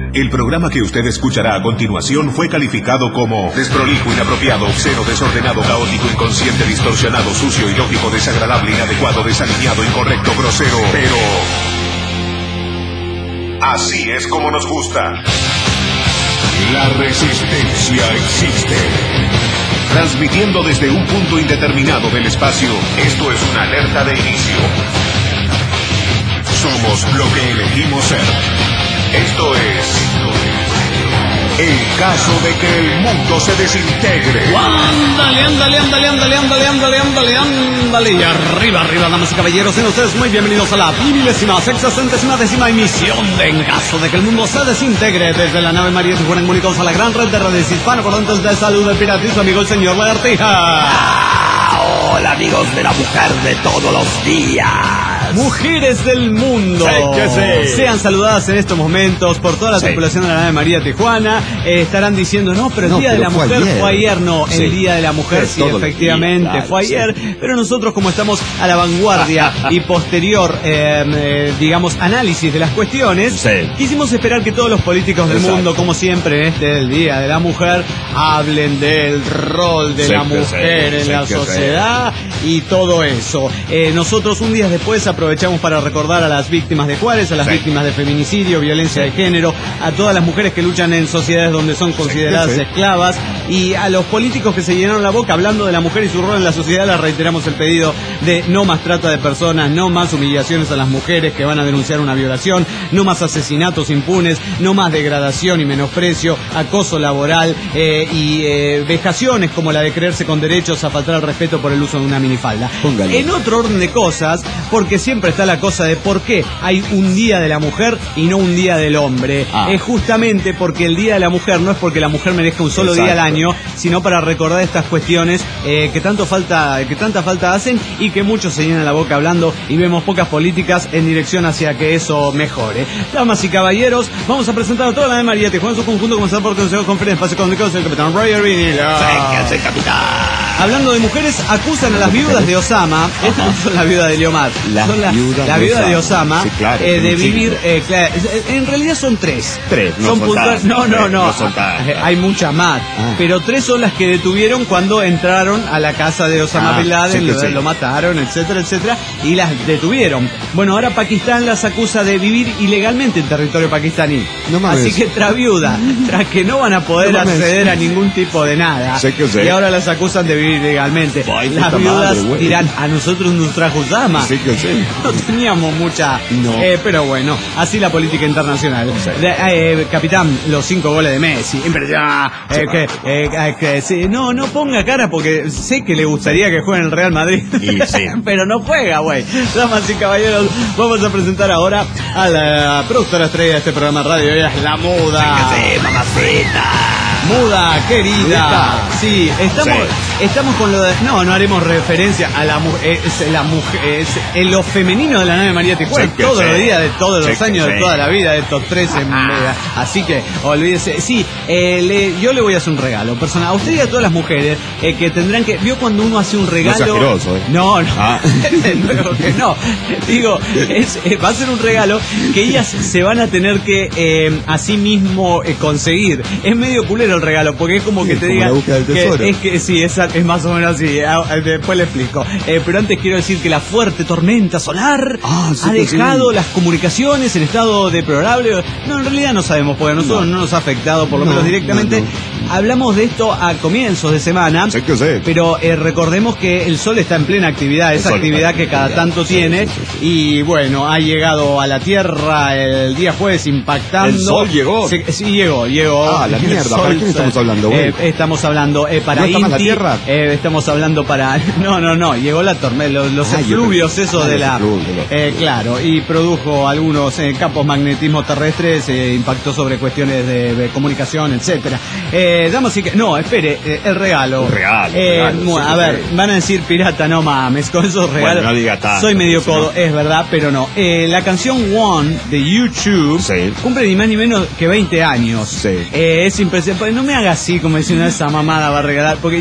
El programa que usted escuchará a continuación fue calificado como desprolijo, inapropiado, obsceno, desordenado, caótico, inconsciente, distorsionado, sucio, ilógico, desagradable, inadecuado, desalineado, incorrecto, grosero, pero así es como nos gusta. La resistencia existe. Transmitiendo desde un punto indeterminado del espacio, esto es una alerta de inicio. Somos lo que elegimos ser. Esto es el caso de que el mundo se desintegre. Ándale. Y arriba, damas y caballeros, sean ustedes muy bienvenidos a la 2660ª emisión de En caso de que el mundo se desintegre, desde la nave María Tijuana, comunicados a la gran red de redes hispanoparlantes de salud del piratismo, amigo el señor Lagartija. Hola amigos de la mujer de todos los días. Mujeres del mundo, sean saludadas en estos momentos por toda la tripulación de la nave María Tijuana. Estarán diciendo, no, pero el Día de la Mujer fue ayer. No, el Día de la Mujer sí, efectivamente fue ayer. Pero nosotros, como estamos a la vanguardia y posterior, digamos, análisis de las cuestiones, quisimos esperar que todos los políticos del mundo, como siempre en el Día de la Mujer, hablen del rol de la mujer en la sociedad y todo eso. Nosotros un día después aprovechamos para recordar a las víctimas de Juárez, a las víctimas de feminicidio, violencia de género, a todas las mujeres que luchan en sociedades donde son consideradas esclavas, y a los políticos que se llenaron la boca hablando de la mujer y su rol en la sociedad. Les reiteramos el pedido de no más trata de personas, no más humillaciones a las mujeres que van a denunciar una violación, no más asesinatos impunes, no más degradación y menosprecio, acoso laboral y vejaciones como la de creerse con derechos a faltar al respeto por el uso de una minifalda. En otro orden de cosas, porque siempre está la cosa de por qué hay un día de la mujer y no un día del hombre. Es justamente porque el día de la mujer no es porque la mujer merezca un solo día al año, sino para recordar estas cuestiones que tanta falta hacen y que muchos se llenan la boca hablando, y vemos pocas políticas en dirección hacia que eso mejore. Damas y caballeros, vamos a presentar a toda la de María Tijuana en su conjunto, comenzando por Consejo de Conferencia Espacio Comunicados, el capitán Roger Vinila. Hablando de mujeres, acusan a las viudas de Osama. Estas no son las viudas de Leomar, son las viudas de Osama, de vivir. En realidad son tres. No son puntuales. No. Hay muchas más, pero tres son las que detuvieron cuando entraron a la casa de Osama Bin Laden, lo mataron, etcétera, y las detuvieron. Bueno, ahora Pakistán las acusa de vivir ilegalmente en territorio pakistaní. Así que tras viuda, tras que no van a poder acceder a ningún tipo de nada, y ahora las acusan de vivir ilegalmente. Las viudas dirán, a nosotros nos trajo Osama. No teníamos mucha, pero bueno, así la política internacional. Capitán, los 5 goles de Messi, no ponga cara, porque sé que le gustaría que juegue en el Real Madrid, pero no juega, güey. Damas y caballeros, vamos a presentar ahora a la productora estrella de este programa de radio. Ella es la Muda. Muda, querida. Sí, estamos con lo de... No haremos referencia a la mujer, en lo femenino de la nave María Tijuana, todos los días, de todos los años, de toda la vida, de estos 13. Así que, olvídese. Yo le voy a hacer un regalo personal a usted y a todas las mujeres, que tendrán que... ¿Vio cuando uno hace un regalo? No. Luego que no. Digo, va a ser un regalo que ellas se van a tener que a sí mismo conseguir. Es medio culero el regalo, porque es como que te diga que es que sí, es más o menos así. Después le explico, pero antes quiero decir que la fuerte tormenta solar ha dejado las comunicaciones en estado deplorable. No, en realidad no sabemos, porque a nosotros no nos ha afectado, por lo menos directamente. Hablamos de esto a comienzos de semana, pero recordemos que el sol está en plena actividad, esa actividad que cada tanto tiene, y bueno, ha llegado a la Tierra el día jueves impactando. ¿El sol llegó? Sí, llegó. La mierda, ¿para quién estamos hablando, güey? Estamos hablando para Inti. ¿No está la Tierra? Estamos hablando para... No, llegó la tormenta, los efluvios, eso de la... claro, y produjo algunos campos magnetismo terrestres, impactó sobre cuestiones de comunicación, etcétera. Damas y que... No, espere, el regalo. A ver, van a decir pirata, no mames, con esos regalos. Bueno, no diga tanto, soy medio codo, es verdad, pero no. La canción One de YouTube cumple ni más ni menos que 20 años. Es impresionante. No me haga así como diciendo esa mamada va a regalar, porque yo lo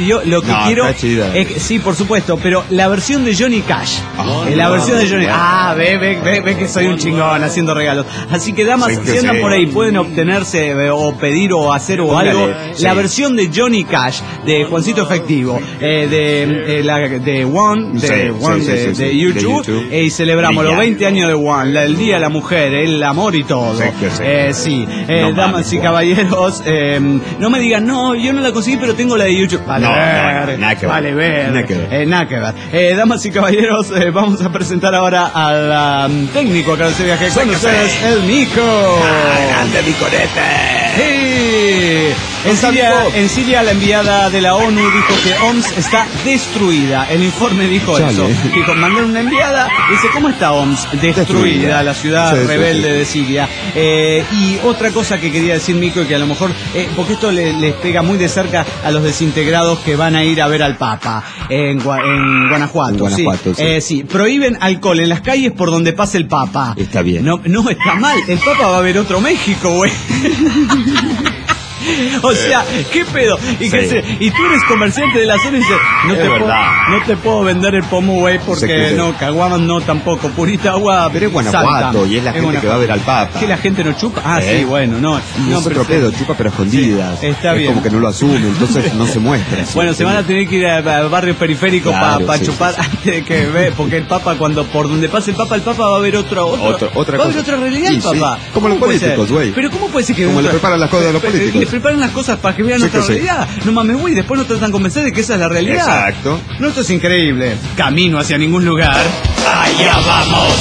que quiero... sí, por supuesto, pero la versión de Johnny Cash. La versión de Johnny... ve que soy un chingón haciendo regalos. Así que, damas, si andan por ahí, pueden obtenerse o pedir o hacer o algo. La versión de Johnny Cash, de Juancito Efectivo, de One, de YouTube, y celebramos los 20 años de One, el Día de la Mujer, el amor y todo. Damas y caballeros, no me digan, no, yo no la conseguí, pero tengo la de YouTube. Nada que ver. Damas y caballeros, vamos a presentar ahora al técnico acá de ese viaje con ustedes, el Nico. ¡Grande, Nicolete! En Siria la enviada de la ONU dijo que Homs está destruida. El informe dijo eso. Dijo, mandaron una enviada, dice, ¿cómo está Homs? Destruida, la ciudad rebelde de Siria. Y otra cosa que quería decir, Mico, y que a lo mejor, porque esto les pega muy de cerca a los desintegrados que van a ir a ver al Papa en Guanajuato. Sí, prohíben alcohol en las calles por donde pase el Papa. Está bien. No está mal. El Papa va a ver otro México, güey. O sea, ¿qué pedo? Y tú eres comerciante de la zona y dices, no te puedo vender el pomo, güey, porque no, caguamas no tampoco, purita agua. Pero es Guanajuato y es la gente que va a ver al Papa. ¿Que la gente no chupa? Sí, bueno, no pero pedo, chupa pero escondidas. Está bien. Es como que no lo asume, entonces no se muestra. Bueno, se van a tener que ir a barrios periféricos para chupar antes de que ve, porque el Papa, cuando por donde pase el Papa va a ver otra cosa. Va a haber otra realidad el Papa. Como los políticos, güey. Pero ¿cómo puede ser que como le preparan las cosas a los políticos? Preparan las cosas para que vean nuestra realidad. No mames, güey, después nos tratan de convencer de que esa es la realidad. Exacto. No, esto es increíble. Camino hacia ningún lugar. ¡Allá vamos!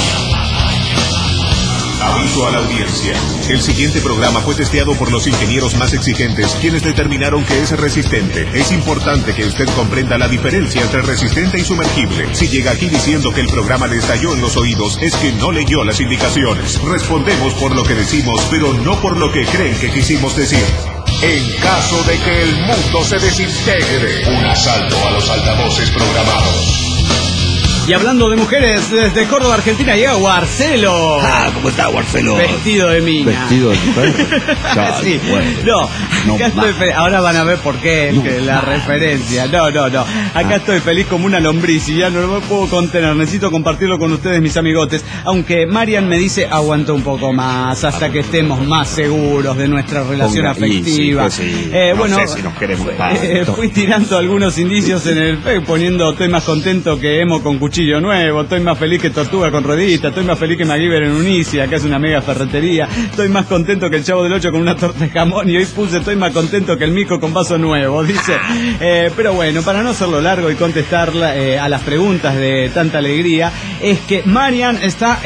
Aviso a la audiencia. El siguiente programa fue testeado por los ingenieros más exigentes, quienes determinaron que es resistente. Es importante que usted comprenda la diferencia entre resistente y sumergible. Si llega aquí diciendo que el programa le estalló en los oídos, es que no leyó las indicaciones. Respondemos por lo que decimos, pero no por lo que creen que quisimos decir. En caso de que el mundo se desintegre, un asalto a los altavoces programados. Y hablando de mujeres, desde Córdoba, Argentina, llega Guarcelo. ¿Cómo está Guarcelo? Vestido de mina. Vestido de mujer. Sí. Bueno, acá estoy ahora van a ver por qué la referencia. No. Acá estoy feliz como una lombriz y ya no me puedo contener. Necesito compartirlo con ustedes, mis amigotes. Aunque Marian me dice, aguanta un poco más hasta que estemos más seguros de nuestra relación afectiva. No sé si nos queremos tanto. Fui tirando algunos indicios en el Facebook, poniendo, estoy más contento que Emo con cuchillo nuevo, estoy más feliz que Tortuga con ruedita, estoy más feliz que MacGyver en Unicia, que es una mega ferretería, estoy más contento que el Chavo del 8 con una torta de jamón, y hoy puse, estoy más contento que el Mico con vaso nuevo, dice. Pero bueno, para no hacerlo largo y contestar a las preguntas de tanta alegría, es que Marian está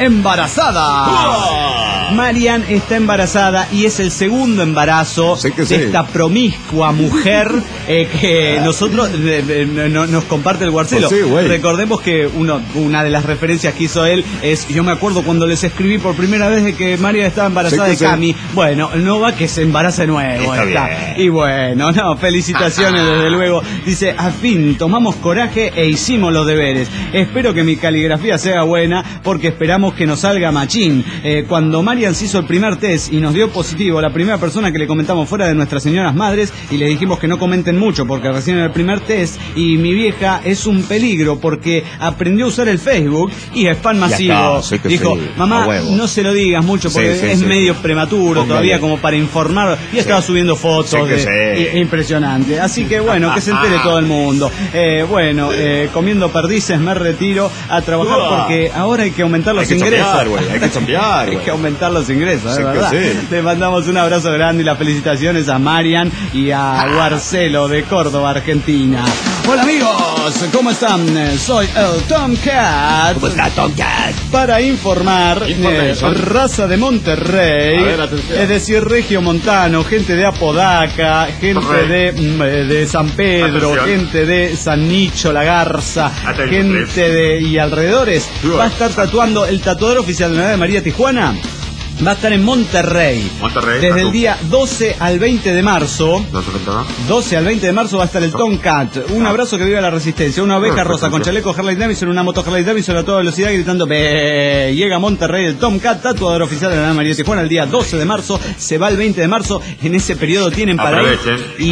embarazada. Marian está embarazada y es el segundo embarazo de esta promiscua mujer que nosotros nos comparte el Guarcelo. Recordemos que una de las referencias que hizo él es, yo me acuerdo cuando les escribí por primera vez de que María estaba embarazada de Cami. Bueno, no va que se embarace de nuevo. Y bueno, felicitaciones desde luego. Dice, a fin, tomamos coraje e hicimos los deberes. Espero que mi caligrafía sea buena porque esperamos que nos salga machín. Cuando Marian se hizo el primer test y nos dio positivo, la primera persona que le comentamos fuera de nuestras señoras madres y le dijimos que no comenten mucho porque recién era el primer test y mi vieja es un peligro porque aprendió a usar el Facebook y es fan masivo. Dijo, mamá, no se lo digas mucho porque es medio prematuro todavía como para informar. Y estaba subiendo fotos impresionante. Así que bueno, que se entere todo el mundo. Comiendo perdices me retiro a trabajar porque ahora hay que aumentar los ingresos. Hay que aumentar los ingresos, es verdad. Le mandamos un abrazo grande y las felicitaciones a Marian y a Guarcelo de Córdoba, Argentina. Hola amigos, ¿cómo están? Soy el Tomcat. ¿Cómo está Tomcat? Para informar, raza de Monterrey, es decir, regiomontano, gente de Apodaca, gente de San Pedro, gente de San Nicho, La Garza, gente de y alrededores. Va a estar tatuando el tatuador oficial de la Ave María Tijuana. Va a estar en Monterrey. Desde el día 12 al 20 de marzo. 12 al 20 de marzo va a estar el Tomcat. Un abrazo que viva la resistencia. Una oveja rosa con chaleco Harley Davidson, una moto Harley Davidson a toda velocidad gritando ¡Be! Llega a Monterrey el Tomcat, tatuador oficial de la Ana María Tijuana el día 12 de marzo. Se va el 20 de marzo. En ese periodo tienen para ir. Y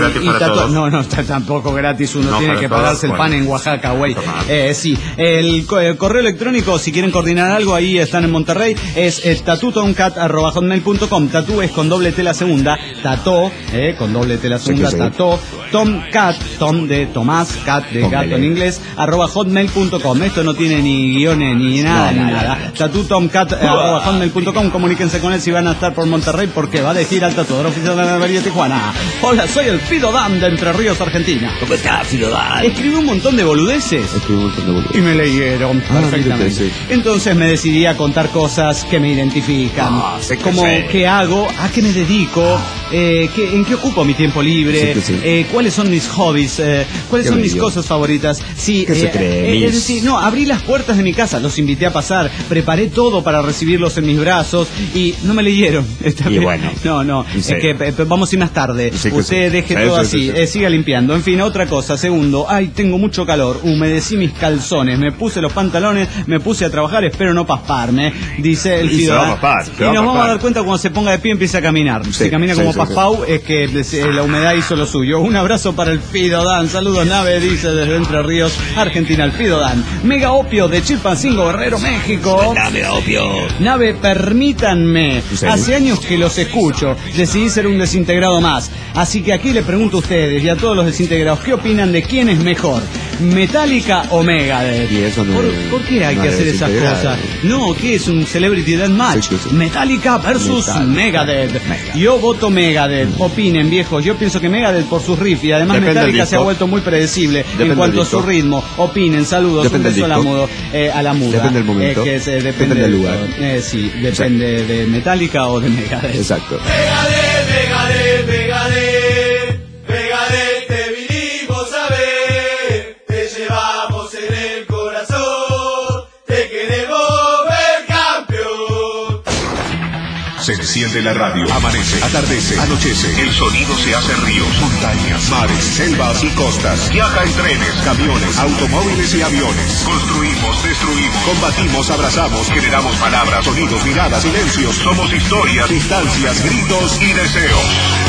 no, está tampoco gratis. Uno tiene que pagarse el pan en Oaxaca, güey. Sí. El correo electrónico, si quieren coordinar algo, ahí están en Monterrey. Es tatutomcat@hotmail.com. Tatú es con doble T la segunda. Tató, con doble T la segunda. Tató. Tomcat, Tom de Tomás, Cat de gato en inglés, @hotmail.com. Esto no tiene ni guiones ni nada. tatutomcat@hotmail.com. Comuníquense con él si van a estar por Monterrey, porque va de gira al tatuador oficial de la Ana María Tijuana. Hola, soy el Fido Dan de Entre Ríos, Argentina. ¿Cómo estás, Fido Dan? Escribí un montón de boludeces. Y me leyeron perfectamente. Entonces me decidí a contar cosas que me identifican. Como qué hago, a qué me dedico, en qué ocupo mi tiempo libre, cuáles son mis hobbies, cuáles son mis cosas favoritas. Sí, es decir, abrí las puertas de mi casa, los invité a pasar, preparé todo para recibirlos en mis brazos y no me leyeron. Y bueno. No, es que vamos a ir más tarde. Usted deje todo así, siga limpiando. En fin, otra cosa. Segundo, tengo mucho calor, humedecí mis calzones, me puse los pantalones, me puse a trabajar, espero no pasparme, dice el Fido. Y nos vamos a dar cuenta cuando se ponga de pie y empiece a caminar. Si camina como Paspau, es que la humedad hizo lo suyo. Un abrazo para el Fido Dan. Saludos, Nave, dice desde Entre Ríos, Argentina, el Fido Dan. Mega Opio de Chilpancingo, Guerrero, México. Mega Opio. Nave, permítanme. Hace años que los escucho. Decidí ser un desintegrado más. Así que aquí le pregunto a ustedes y a todos los desintegrados, ¿qué opinan de quién es mejor? ¿Metallica o Megadeth? Y eso ¿Por qué hay que hacer esas cosas? No, ¿qué es un Celebrity Deathmatch? Metallica versus Megadeth. Yo voto Megadeth. Opinen, viejos. Yo pienso que Megadeth por sus riffs y además Metallica se ha vuelto muy predecible en cuanto a su ritmo. Opinen, saludos. Un beso a la muda. Depende del momento. Depende del lugar. Sí, depende de Metallica o de Megadeth. Exacto. Megadeth, te vinimos a ver, te llevamos en el corazón, te queremos ver campeón. Se enciende la radio, amanece, atardece, anochece, el sonido se hace ríos, montañas, mares, selvas y costas. Viaja en trenes, camiones, automóviles y aviones. Construimos, destruimos, combatimos, abrazamos, generamos palabras, sonidos, miradas, silencios. Somos historias, distancias, gritos y deseos.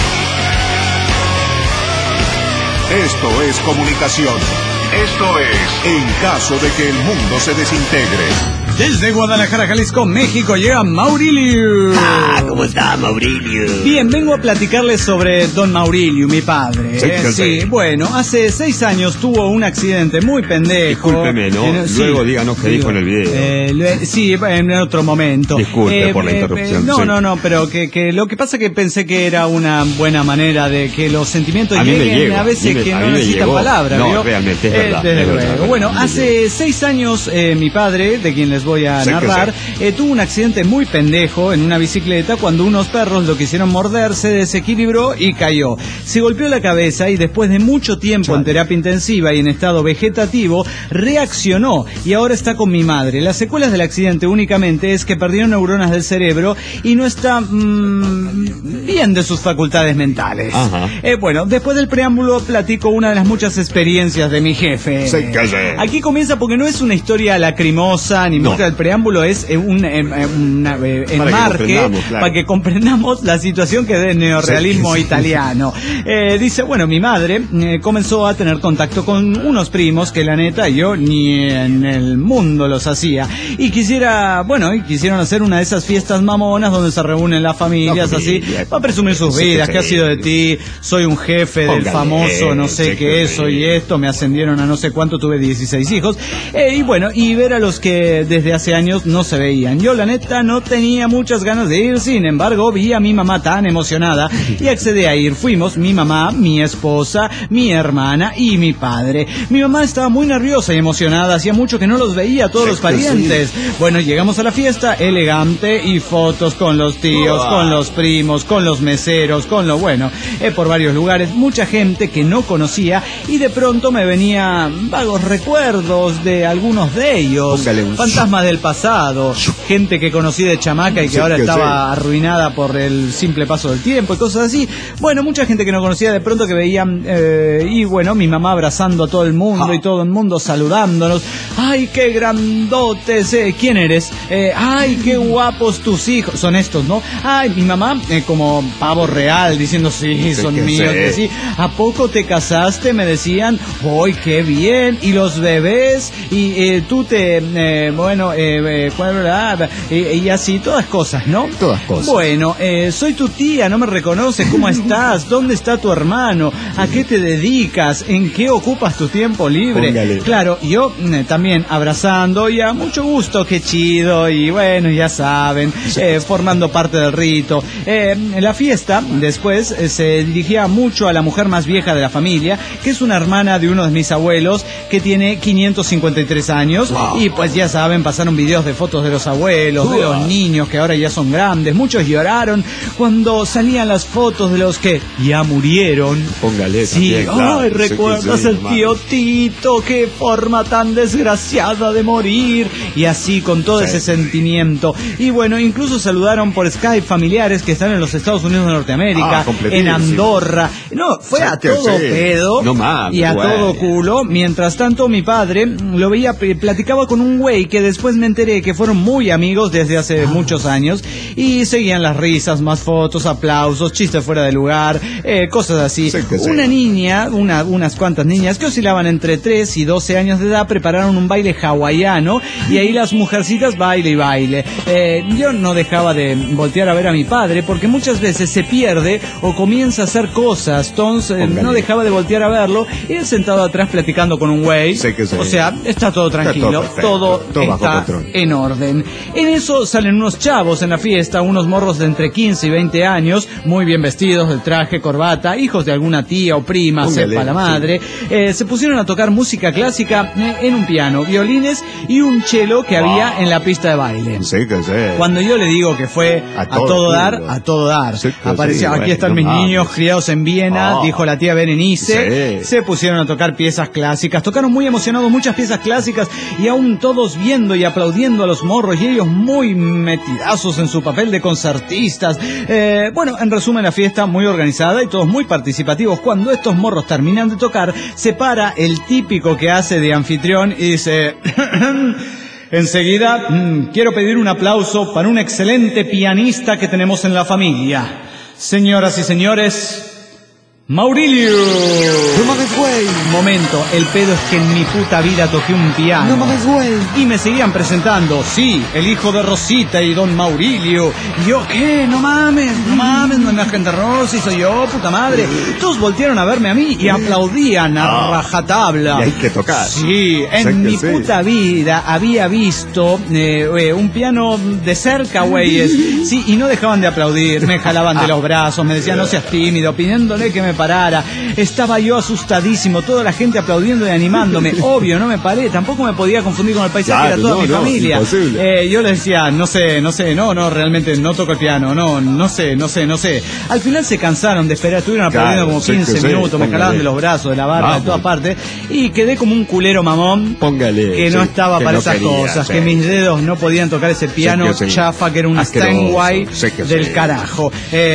Esto es comunicación. Esto es En caso de que el mundo se desintegre. Desde Guadalajara, Jalisco, México, llega Maurilio. ¿Cómo está, Maurilio? Bien, vengo a platicarles sobre don Maurilio, mi padre. Sí, bueno, hace 6 años tuvo un accidente muy pendejo. Discúlpeme, ¿no? Luego díganos qué dijo en el video. Sí, en otro momento. Disculpe por la interrupción. No, pero que lo que pasa que pensé que era una buena manera de que los sentimientos lleguen a veces que no necesitan palabras. No, realmente es verdad. Desde luego. Bueno, hace 6 años mi padre, de quien les voy a narrar, tuvo un accidente muy pendejo en una bicicleta cuando unos perros lo quisieron morder, se desequilibró y cayó. Se golpeó la cabeza y después de mucho tiempo en terapia intensiva y en estado vegetativo, reaccionó y ahora está con mi madre. Las secuelas del accidente únicamente es que perdió neuronas del cerebro y no está bien de sus facultades mentales. Bueno, después del preámbulo platico una de las muchas experiencias de mi jefe. Aquí comienza porque no es una historia lacrimosa ni mucho del preámbulo, es un enmarque para que comprendamos la situación que es de neorrealismo italiano. Dice, bueno, mi madre comenzó a tener contacto con unos primos que la neta yo ni en el mundo los hacía y quisieron hacer una de esas fiestas mamonas donde se reúnen las familias así para presumir sus vidas, qué ha sido de ti, soy un jefe del famoso no sé qué, soy esto, me ascendieron a no sé cuánto, tuve 16 hijos y ver a los que desde hace años no se veían. Yo la neta no tenía muchas ganas de ir, sin embargo vi a mi mamá tan emocionada y accedí a ir. Fuimos mi mamá, mi esposa, mi hermana y mi padre. Mi mamá estaba muy nerviosa y emocionada, hacía mucho que no los veía a todos los parientes. Bueno, llegamos a la fiesta elegante y fotos con los tíos, con los primos, con los meseros, por varios lugares, mucha gente que no conocía y de pronto me venían vagos recuerdos de algunos de ellos. Fantasmas fantasmas del pasado, gente que conocí de chamaca y que ahora estaba arruinada por el simple paso del tiempo y cosas así. Bueno, mucha gente que no conocía de pronto que veían, y bueno, mi mamá abrazando a todo el mundo y todo el mundo saludándonos. ¡Ay, qué grandotes! ¿Quién eres? ¡Ay, qué guapos tus hijos! Son estos, ¿no? ¡Ay, mi mamá! Como pavo real, diciendo, sí, son míos. Sí. ¿A poco te casaste? Me decían, ¡ay, qué bien! Y los bebés, y tú te... y así, todas cosas, ¿no? Todas cosas. Bueno, soy tu tía, no me reconoces, ¿cómo estás? ¿Dónde está tu hermano? ¿A qué te dedicas? ¿En qué ocupas tu tiempo libre? Póngale. Claro, yo también abrazando y a mucho gusto, qué chido, y bueno, ya saben, formando parte del rito. La fiesta, después, se dirigía mucho a la mujer más vieja de la familia, que es una hermana de uno de mis abuelos, que tiene 553 años, y pues ya saben, pasaron videos de fotos de los abuelos, de los niños que ahora ya son grandes, muchos lloraron cuando salían las fotos de los que ya murieron. Póngale. Sí, también, claro. ay, ¿recuerdas el tío Tito? Qué forma tan desgraciada de morir. Y así, con todo ese sentimiento. Y bueno, incluso saludaron por Skype familiares que están en los Estados Unidos de Norteamérica, en Andorra. No, fue a todo pedo y a todo culo. Mientras tanto, mi padre lo veía, platicaba con un güey que después me enteré que fueron muy amigos desde hace muchos años, y seguían las risas, más fotos, aplausos, chistes fuera de lugar, cosas así. Una niña, unas cuantas niñas que oscilaban entre 3 y 12 años de edad prepararon un baile hawaiano, y ahí las mujercitas baile y baile. Yo no dejaba de voltear a ver a mi padre porque muchas veces se pierde o comienza a hacer cosas, entonces no dejaba de voltear a verlo, y él sentado atrás platicando con un güey. O sea, está todo tranquilo, todo está en orden. En eso salen unos chavos en la fiesta, unos morros de entre 15 y 20 años, muy bien vestidos, de traje, corbata, hijos de alguna tía o prima, sepa la madre. Se pusieron a tocar música clásica en un piano, violines y un cello que había en la pista de baile. Cuando yo le digo que fue a todo dar, apareció, aquí están mis niños criados en Viena, dijo la tía Berenice. Se pusieron a tocar piezas clásicas, tocaron muy emocionados muchas piezas clásicas, y aún todos viendo y aplaudiendo a los morros, y ellos muy metidazos en su papel de concertistas. Bueno, en resumen, la fiesta muy organizada y todos muy participativos. Cuando estos morros terminan de tocar, se para el típico que hace de anfitrión y dice... Enseguida, quiero pedir un aplauso para un excelente pianista que tenemos en la familia. Señoras y señores, Maurilio. No mames, güey. Momento, el pedo es que en mi puta vida toqué un piano. No mames, güey. Y me seguían presentando, sí, el hijo de Rosita y don Maurilio. Y yo, ¿qué? No mames, no es la gente Rosy, soy yo, puta madre. Todos voltearon a verme a mí y aplaudían a rajatabla. Y hay que tocar. Sí, en mi puta vida había visto un piano de cerca, güeyes. Sí, y no dejaban de aplaudir, me jalaban de los brazos, me decían, no seas tímido, pidiéndole que me parara. Estaba yo asustadísimo, toda la gente aplaudiendo y animándome. Obvio, no me paré, tampoco me podía confundir con el paisaje, era toda mi familia. Yo les decía, no sé, realmente no toco el piano, no sé. Al final se cansaron de esperar, estuvieron aplaudiendo como 15 minutos, me jalaban de los brazos, de la barba, de todas partes, y quedé como un culero mamón. Que no estaba para esas cosas, que mis dedos no podían tocar ese piano chafa, que era un Steinway del carajo.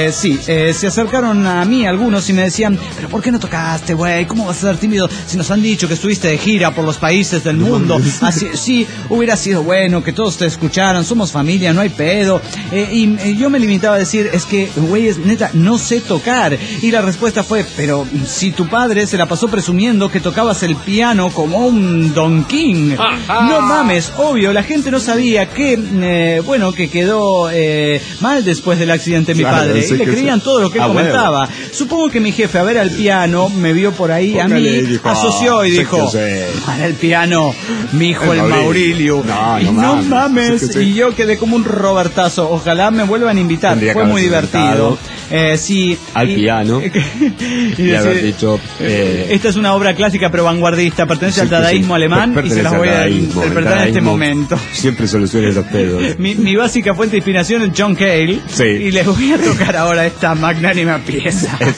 Se acercaron a mí algunos y me decían, pero ¿por qué no tocaste, güey? ¿Cómo vas a ser tímido si nos han dicho que estuviste de gira por los países del mundo? Así, sí, hubiera sido bueno que todos te escucharan, somos familia, no hay pedo. Y yo me limitaba a decir, es que, güey, neta, no sé tocar. Y la respuesta fue, pero si tu padre se la pasó presumiendo que tocabas el piano como un Don King. No mames, obvio, la gente no sabía que, que quedó mal después del accidente de mi padre. Y le creían todo lo que él comentaba. Supongo que mi jefe, a ver al piano, me vio por ahí, a mí, asoció y dijo, para el piano, mi hijo el Maurilio. No mames. Y yo quedé como un Robertazo. Ojalá me vuelvan a invitar. Fue muy divertido. Al piano. Y haber dicho, esta es una obra clásica pero vanguardista, pertenece al dadaísmo alemán y se las voy a interpretar en este momento. Siempre soluciona los pedos. Mi básica fuente de inspiración es John Cale. Y les voy a tocar ahora esta magnánima pieza. Exacto.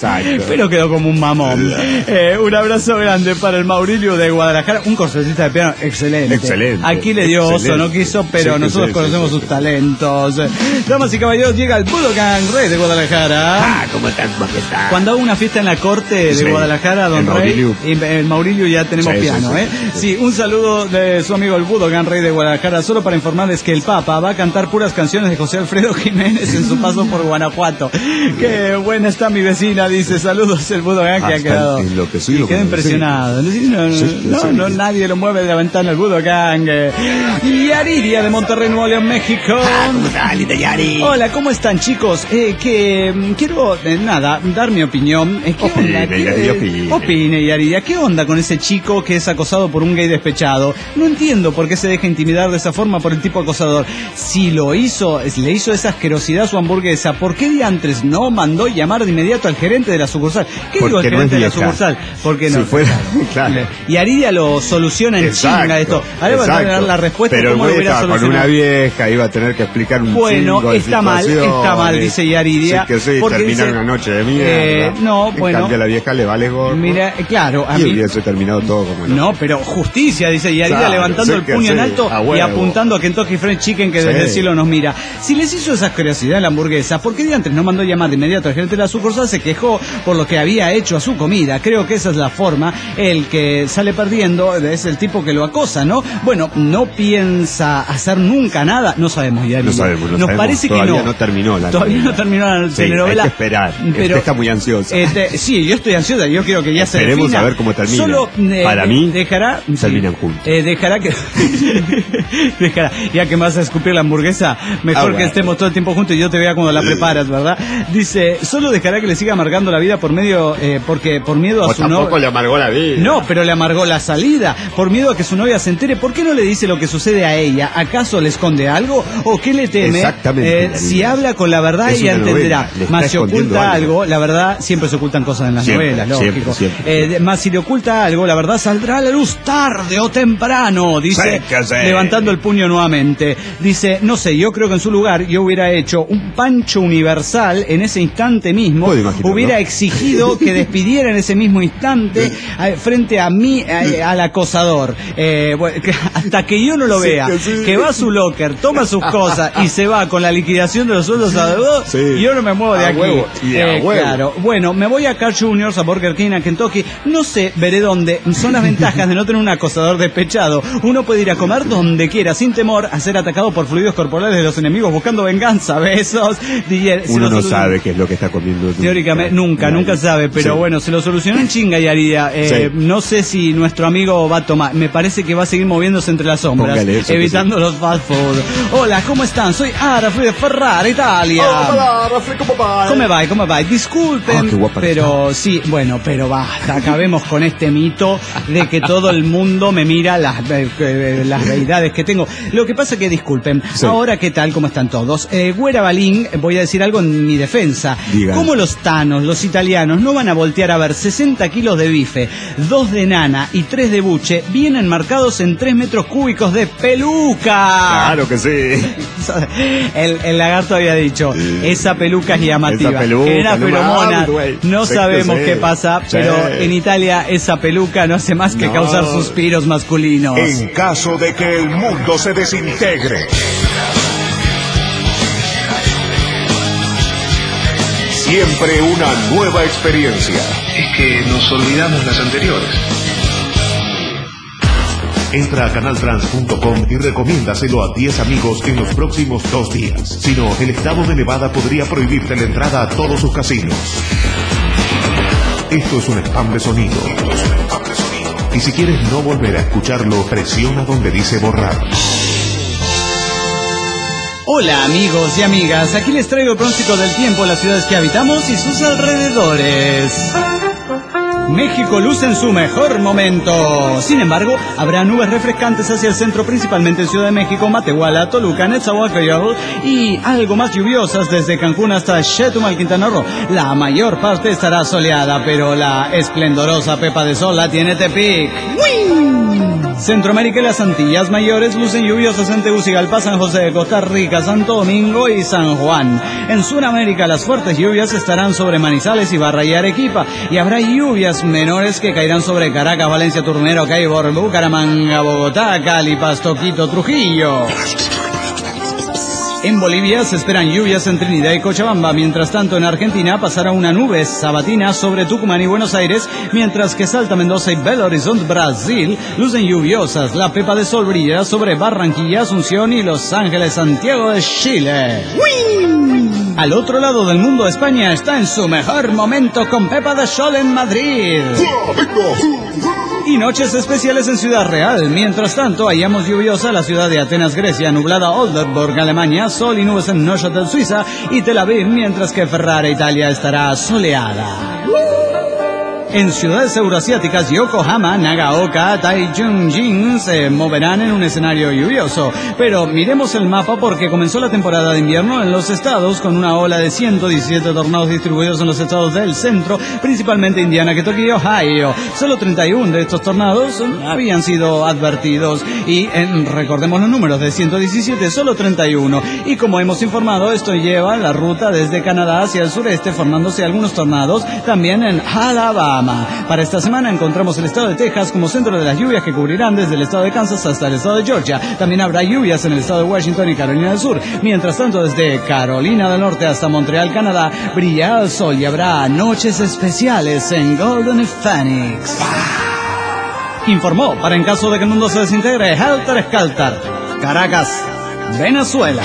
pero quedó como un mamón. Un abrazo grande para el Maurilio de Guadalajara, un concertista de piano excelente. Excelente. Aquí le dio oso, no quiso, pero nosotros conocemos sus talentos. Damas y caballeros, llega el Budokan Rey de Guadalajara. ¿Cómo estás, majestad? Cuando hago una fiesta en la corte de Guadalajara, don Rey, el Maurilio ya tenemos piano, Sí, un saludo de su amigo el Budokan Rey de Guadalajara, solo para informarles que el Papa va a cantar puras canciones de José Alfredo Jiménez en su paso por Guanajuato. Qué buena está mi vecina, dice, saludos el Budokan, que ha quedado. Y queda impresionado. No, nadie lo mueve de la ventana el Budokan. Y Yaridia de Monterrey, Nuevo León, México. ¿Cómo está, linda Yari? Hola, ¿cómo están, chicos? Que quiero, dar mi opinión. Opine, Yaridia. ¿Qué onda con ese chico que es acosado por un gay despechado? No entiendo por qué se deja intimidar de esa forma por el tipo acosador. Si le hizo esa asquerosidad a su hamburguesa, ¿por qué diantres no mandó llamar de inmediato al gerente de la sucursal? ¿Qué digo al gerente de la sucursal? Porque no. Si fuera, claro. Y Aridia lo soluciona en chinga esto. Ahora va a tener la respuesta. Pero cómo lo hubiera con una vieja iba a tener que explicar un bueno, está mal, dice Yaridia. Sí, que sí, terminar una noche de mierda. En cambio a la vieja le vale gorro. Mira, claro, a mí hubiese terminado todo como no, pero justicia, dice Yaridia, levantando el puño en alto y apuntando a Kentucky Fried Chicken, que desde el cielo nos mira. Si les hizo esa asquerosidad a la hamburguesa, ¿por qué diantres no mandó llamar de inmediato al gerente de la sucursal? Se quejó por lo que había hecho a su comida. Creo que esa es la forma. El que sale perdiendo es el tipo que lo acosa, ¿no? Bueno, no piensa hacer nunca nada. No sabemos, Yaridia. No sabemos. Nos parece que todavía no terminó la telenovela. Hay que esperar. Pero está muy ansiosa. Sí, yo estoy ansiosa. Yo quiero que ya se defina. Esperemos a ver cómo termina. Solo, para mí, terminan juntos. Dejará que... ya que me vas a escupir la hamburguesa, mejor que estemos todo el tiempo juntos y yo te vea cuando la preparas, ¿verdad? Dice, solo dejará que le siga amargando la vida por miedo a su novia. Tampoco le amargó la vida. No, pero le amargó la salida, por miedo a que su novia se entere. ¿Por qué no le dice lo que sucede a ella? ¿Acaso le esconde algo? ¿O qué le teme? Exactamente. Si habla con la verdad, ella entenderá. Más si oculta algo, la verdad, siempre se ocultan cosas en las novelas, lógico. Siempre. Más si le oculta algo, la verdad saldrá a la luz tarde o temprano, dice, levantando el puño nuevamente. Dice, no sé, yo creo que en su lugar yo hubiera hecho un pancho universal en ese instante mismo. Hubiera exigido que despidiera en ese mismo instante frente a mí, al acosador. Hasta que yo no lo vea, que va a su locker, toma sus cosas y se va con la liquidación de los sueldos a dos, yo no me muevo de aquí. Claro. Bueno, me voy a Carl Jr., a Burger King, a Kentucky. No sé, veré dónde. Son las ventajas de no tener un acosador despechado. Uno puede ir a comer donde quiera, sin temor a ser atacado por fluidos corporales de los enemigos, buscando venganza. Besos. Uno no sabe qué es lo que está comiendo. Teóricamente, nunca sabe, pero bueno, se lo solucionó en chinga, Yaridia. No sé si nuestro amigo va a tomar. Me parece que va a seguir moviéndose entre las sombras, evitando los fast food. Hola, ¿cómo están? Soy Ara, fui de Ferrara, Italia. ¿Cómo va? Disculpen, pero sí, bueno, pero basta. Acabemos con este mito de que todo el mundo me mira las deidades que tengo. Lo que pasa que, disculpen, ahora, ¿qué tal? ¿Cómo están todos? Güera Balín, voy a decir algo en mi defensa. ¿Cómo los tanos, los italianos, no van a voltear a ver 60 kilos de bife, 2 de nana y 3 de buche, bien enmarcados en 3 metros cúbicos de peluca? Claro que sí. El lagarto había dicho, esa peluca es llamativa. Esa peluca, era feromona. No sabemos qué pasa, pero en Italia esa peluca no hace más que causar suspiros masculinos. En caso de que el mundo se desintegre, siempre una nueva experiencia. Es que nos olvidamos las anteriores. Entra a canaltrans.com y recomiéndaselo a 10 amigos en los próximos 2 días. Si no, el estado de Nevada podría prohibirte la entrada a todos sus casinos. Esto es un spam de sonido. Y si quieres no volver a escucharlo, presiona donde dice borrar. Hola amigos y amigas, aquí les traigo el pronóstico del tiempo en las ciudades que habitamos y sus alrededores. México luce en su mejor momento. Sin embargo, habrá nubes refrescantes hacia el centro, principalmente en Ciudad de México, Matehuala, Toluca, Netzahualcóyotl y algo más lluviosas desde Cancún hasta Chetumal, Quintana Roo. La mayor parte estará soleada, pero la esplendorosa pepa de sol la tiene Tepic. ¡Uy! Centroamérica y las Antillas Mayores lucen lluviosas en Tegucigalpa, San José de Costa Rica, Santo Domingo y San Juan. En Sudamérica las fuertes lluvias estarán sobre Manizales, Ibarra y Arequipa, y habrá lluvias menores que caerán sobre Caracas, Valencia, Turmero, Caibor, Bucaramanga, Bogotá, Cali, Pasto, Quito, Trujillo. En Bolivia se esperan lluvias en Trinidad y Cochabamba. Mientras tanto, en Argentina pasará una nube sabatina sobre Tucumán y Buenos Aires, mientras que Salta, Mendoza y Belo Horizonte, Brasil, lucen lluviosas. La pepa de sol brillará sobre Barranquilla, Asunción y Los Ángeles, Santiago de Chile. ¡Uy! Al otro lado del mundo, España está en su mejor momento con Pepa de Sol en Madrid. Y noches especiales en Ciudad Real. Mientras tanto, hallamos lluviosa la ciudad de Atenas, Grecia, nublada Oldenburg, Alemania, sol y nubes en Neuchâtel, Suiza y Tel Aviv, mientras que Ferrara, Italia, estará soleada. En ciudades euroasiáticas, Yokohama, Nagaoka, Taichung se moverán en un escenario lluvioso. Pero miremos el mapa porque comenzó la temporada de invierno en los estados con una ola de 117 tornados distribuidos en los estados del centro, principalmente Indiana, Kentucky y Ohio. Solo 31 de estos tornados habían sido advertidos y recordemos los números, de 117, solo 31. Y como hemos informado, esto lleva la ruta desde Canadá hacia el sureste, formándose algunos tornados también en Alabama. Para esta semana encontramos el estado de Texas como centro de las lluvias que cubrirán desde el estado de Kansas hasta el estado de Georgia. También habrá lluvias en el estado de Washington y Carolina del Sur. Mientras tanto, desde Carolina del Norte hasta Montreal, Canadá, brillará el sol y habrá noches especiales en Golden Phoenix. Informó, para en caso de que el mundo se desintegre, Helter Skelter, Caracas, Venezuela.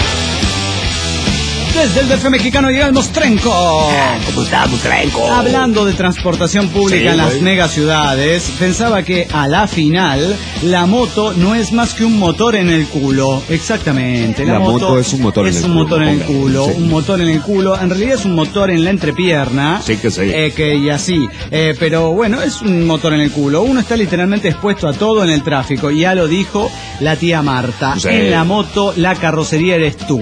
Desde el DF mexicano llega el Mostrenco. ¿Cómo está, Mostrenco? Hablando de transportación pública en las megaciudades, pensaba que a la final la moto no es más que un motor en el culo. Exactamente. La moto es un motor en el culo. Es un motor en el culo. Sí. Un motor en el culo. En realidad es un motor en la entrepierna. Sí, que sí. Y así. Pero bueno, es un motor en el culo. Uno está literalmente expuesto a todo en el tráfico. Ya lo dijo la tía Marta. Sí. En la moto la carrocería eres tú.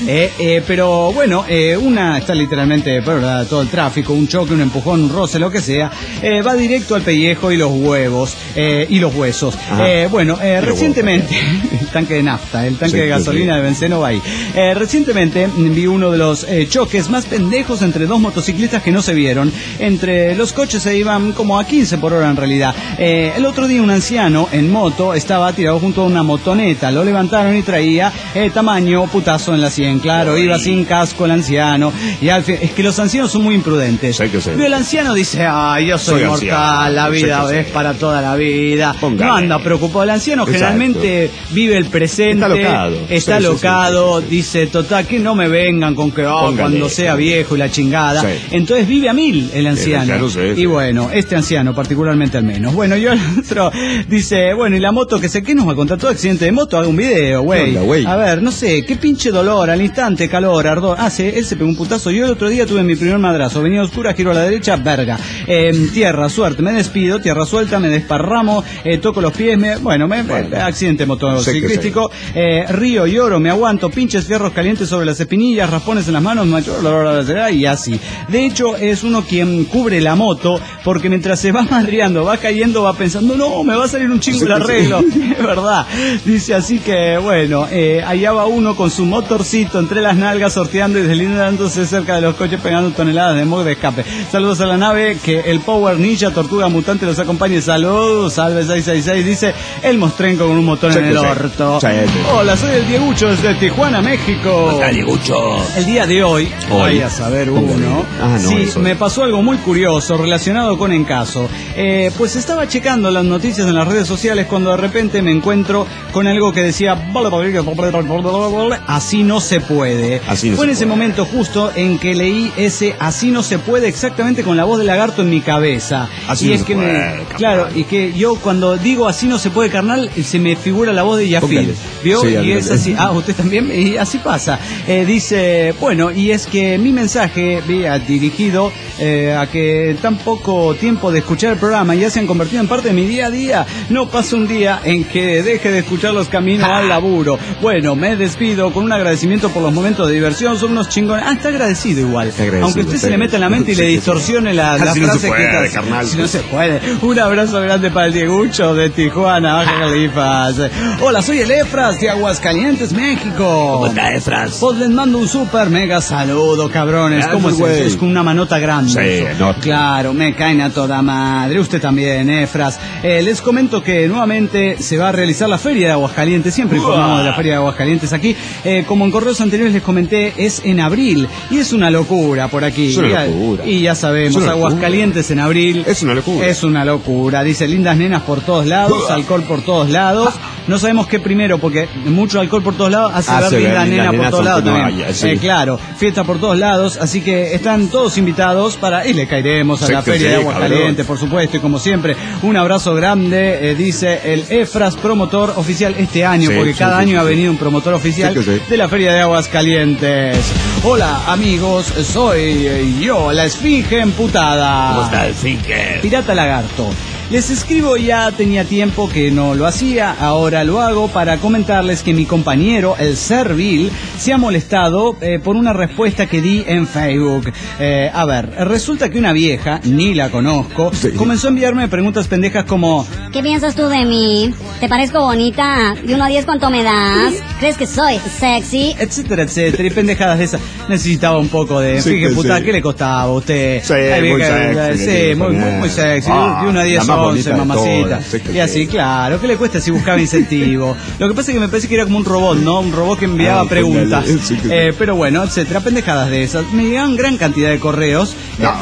Pero bueno, una está literalmente, ¿verdad? Todo el tráfico, un choque, un empujón, un roce, lo que sea, va directo al pellejo y los huevos y los huesos. Recientemente, el tanque de nafta, el tanque de gasolina de benceno va ahí. Recientemente vi uno de los choques más pendejos entre dos motociclistas que no se vieron. Entre los coches se iban como a 15 por hora en realidad. El otro día un anciano en moto estaba tirado junto a una motoneta. Lo levantaron y traía tamaño putazo en la 100. Claro, iba sin casco el anciano. Y al fin, es que los ancianos son muy imprudentes. Pero el anciano dice, yo soy mortal, anciano, la vida es para toda la vida. Póngale. No anda preocupado. El anciano generalmente vive el presente. Está locado. Dice, total, que no me vengan con que cuando sea viejo y la chingada. Entonces vive a 1000 el anciano. Y bueno, este anciano particularmente al menos. Bueno, yo el otro dice, bueno, y la moto que sé que nos va a contar todo accidente de moto, haga un video, güey. A ver, no sé, qué pinche dolor, al instante, calor, ardor. Él se pegó un putazo. Yo el otro día tuve mi primer madrazo. Venía oscura, giro a la derecha, verga. Tierra, suerte, me despido, tierra suelta, me desparramo, toco los pies, accidente motociclístico. Río, lloro, me aguanto, pinches fierros calientes sobre las espinillas, raspones en las manos, y así. De hecho, es uno quien cubre la moto, porque mientras se va madreando, va cayendo, va pensando, no, me va a salir un chingo el arreglo. Es verdad. Dice, así que, bueno, allá va uno con su motorcito entre las nalgas, sorteando y deslindándose cerca de los coches, pegando toneladas de smog de escape. Saludos a la nave, que el Power Ninja Tortuga Mutante los acompañe. Saludos, salve 666, dice el Mostrenco con un motor en el orto. Hola, soy el Diegucho desde Tijuana, México. Hola, Diegucho. El día de hoy, voy a saber uno. Me pasó algo muy curioso relacionado con Encaso. Pues estaba checando las noticias en las redes sociales cuando de repente me encuentro con algo que decía así no se puede. Fue en ese momento justo en que leí ese así no se puede exactamente con la voz de Lagarto en mi cabeza. Así y es que claro, y que yo cuando digo así no se puede, carnal, se me figura la voz de Yafid. ¿Vio? Sí, y es así. Usted también, y así pasa. Dice, bueno, y es que mi mensaje dirigido a que tan poco tiempo de escuchar el programa ya se han convertido en parte de mi día a día. No pasa un día en que deje de escuchar los caminos al laburo. Bueno, me despido con un agradecimiento por los momentos de diversión felicitación, son unos chingones. Está agradecido igual. Aunque usted se le meta en la mente y le distorsione la frase no se puede, que carnal. Si no se puede. Un abrazo grande para el Diegucho de Tijuana, Baja California. Hola, soy el Efras de Aguascalientes, México. ¿Cómo está, Efras? Pues les mando un súper mega saludo, cabrones. ¿Cómo es? Es con una manota grande. Sí, no. Claro, me caen a toda madre. Usted también, Efras. Les comento que nuevamente se va a realizar la Feria de Aguascalientes. Siempre informamos de la Feria de Aguascalientes aquí. Como en correos anteriores les comenté, es en abril. Y es una locura por aquí. Es una locura. Y ya sabemos, Aguascalientes en abril. Es una locura. Es una locura. Dice, lindas nenas por todos lados, alcohol por todos lados. No sabemos qué primero, porque mucho alcohol por todos lados hace ver linda nena por todos lados también. Sí. Claro, fiesta por todos lados. Así que están todos invitados y le caeremos a la Feria de Aguascalientes, por supuesto. Y como siempre, un abrazo grande, dice el Efras, promotor oficial este año, porque cada año ha venido un promotor oficial de la Feria de Aguascalientes. Hola, amigos, soy yo, la Esfinge Emputada. ¿Cómo está, Esfinge? Pirata Lagarto. Les escribo, ya tenía tiempo que no lo hacía, ahora lo hago para comentarles que mi compañero, el Servil, se ha molestado por una respuesta que di en Facebook. A ver, resulta que una vieja, ni la conozco, comenzó a enviarme preguntas pendejas como: ¿qué piensas tú de mí? ¿Te parezco bonita? ¿De 1 a 10 cuánto me das? ¿Crees que soy sexy? Etcétera, etcétera, y pendejadas de esas. Necesitaba un poco de... Fíjate, puta, ¿qué le costaba a usted? Muy sexy. De 1 a 10 11, mamacita. Y así, claro, ¿qué le cuesta si buscaba incentivo? Lo que pasa es que me parece que era como un robot, ¿no? Un robot que enviaba preguntas. Pero bueno, etcétera, pendejadas de esas. Me llegaban gran cantidad de correos.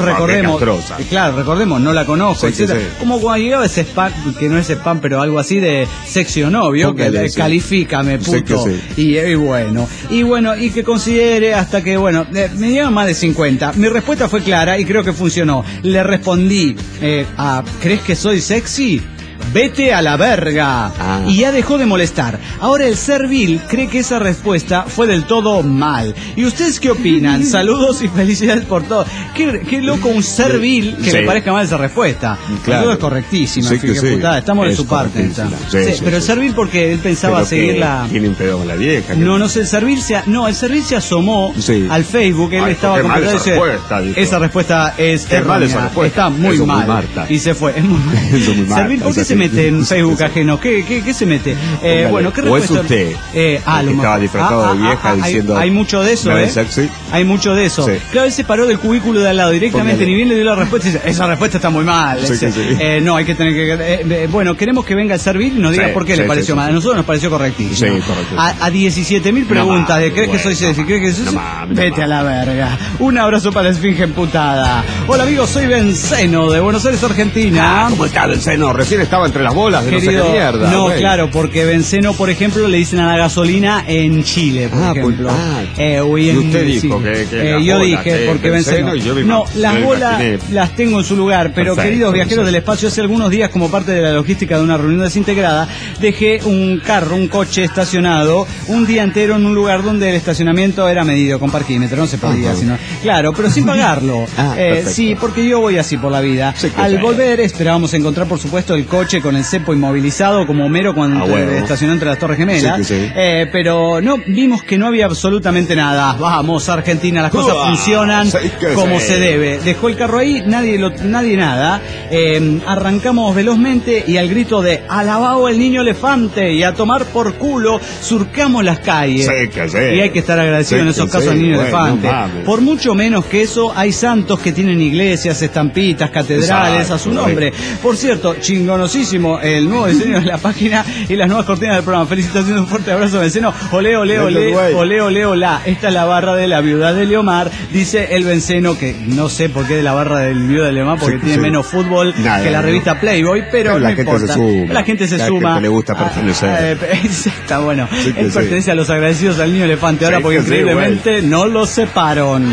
Recordemos, no la conozco, etcétera. Como cuando llegaba ese spam, que no es spam, pero algo así de sexy o novio, que califícame, puto. Y bueno, y que considere hasta que, bueno, me llegan más de 50. Mi respuesta fue clara y creo que funcionó. Le respondí, ¿crees que soy sexy? Vete a la verga. Y ya dejó de molestar. Ahora el Servil cree que esa respuesta fue del todo mal. ¿Y ustedes qué opinan? Saludos y felicidades por todo. Qué loco un Servil que le parezca mal esa respuesta. Claro. Todo es correctísima. Putada, estamos de su parte. Pero el Servil, porque él pensaba seguirla. Tiene un pedo con la vieja. No sé, el Servil se asomó al Facebook. Él estaba comentando esa respuesta es errónea. Está muy mal. Y se fue. Es muy mal. Servil, ¿por qué se mete en Facebook ajeno? ¿Qué se mete? Bueno, ¿qué respuesta? ¿O es usted? Que estaba disfrazado de vieja diciendo... Hay mucho de eso, sexy. Hay mucho de eso. Claro, él se paró del cubículo de al lado directamente, ni bien le dio la respuesta y dice, esa respuesta está muy mal. No, hay que tener que... bueno, queremos que venga el Servil y nos diga por qué le pareció mal. A nosotros nos pareció correctísimo. Sí, correcto. A 17.000 preguntas de ¿crees que soy sexy? ¿Crees que soy sexy? Vete a la verga. Un abrazo para la Esfinge Emputada. Hola, amigos, soy Benceno de Buenos Aires, Argentina. ¿Cómo está, Benceno? Recién estaba entre las bolas de querido, no sé qué mierda. No, claro, porque Benceno, por ejemplo, le dicen a la gasolina en Chile, por ejemplo. Y usted dijo que yo dije, porque Benceno... No, las bolas las tengo en su lugar, pero queridos viajeros del espacio, hace algunos días, como parte de la logística de una reunión desintegrada, dejé un coche estacionado un día entero en un lugar donde el estacionamiento era medido con parquímetro, no se podía, sino... Claro, pero sin pagarlo. Sí, porque yo voy así por la vida. Al volver esperábamos encontrar, por supuesto, el coche con el cepo inmovilizado como Homero cuando estacionó entre las Torres Gemelas, pero no vimos que no había absolutamente nada. Vamos, Argentina, las cosas funcionan como se debe. Dejó el carro ahí, nadie nada. Arrancamos velozmente y al grito de alabado el niño elefante y a tomar por culo surcamos las calles. Y hay que estar agradecido en esos casos al niño elefante. Por mucho menos que eso, hay santos que tienen iglesias, estampitas, catedrales a su nombre. Por cierto, chingonosísimo el nuevo diseño de la página y las nuevas cortinas del programa. Felicitaciones, un fuerte abrazo, Benceno. Olé, olé, olé, olé, olé, olá. Esta es la barra de la viuda de Leomar, dice el Benceno, que no sé por qué de la barra del viuda de Leomar, porque tiene menos fútbol que la revista Playboy, pero no importa. La gente se suma. Le gusta pertenecer. Está bueno. Él pertenece a los agradecidos al niño elefante ahora, porque increíblemente no lo separon.